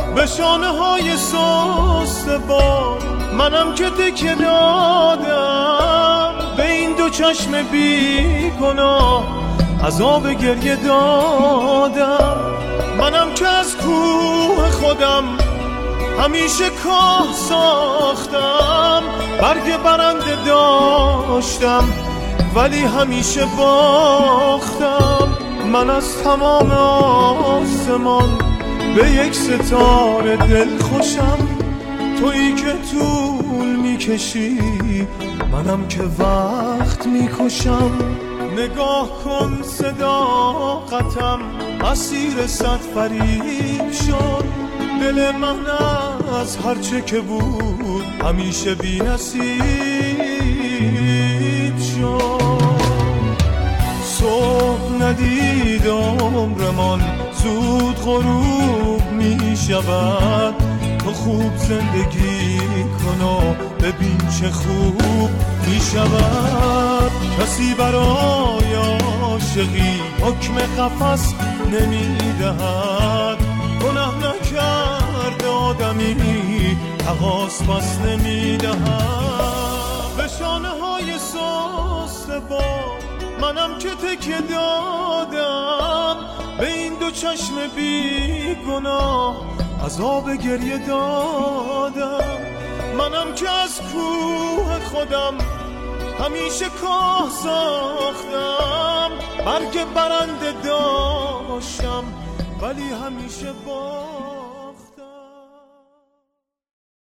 به شانه های سست بار منم که تکیه دادم، به این دو چشم بی گناه عذاب گریه دادم. منم که از کوه خودم همیشه کاه ساختم، برگ برنده داشتم ولی همیشه باختم. من از تمام آسمان به یک ستاره دل خوشم، تویی که طول میکشی منم که وقت میکشم. نگاه کن صداقتم اسیر صد فریب شد، دل من از هرچه که بود همیشه بی نصیب شد. صبح ندید عمرمان زود غروب می شود، تو خوب زندگی کن و ببین چه خوب می شود. کسی برای عاشقی حکم قفس نمی دهد، گناه نکرد آدمی تقاص پس نمی دهد. به شانه های سست بار منم که تکیه دادم، به این دو چشم بی گناه عذاب گریه دادم. منم که از کوه خودم همیشه کاه ساختم، برگ برنده داشتم ولی همیشه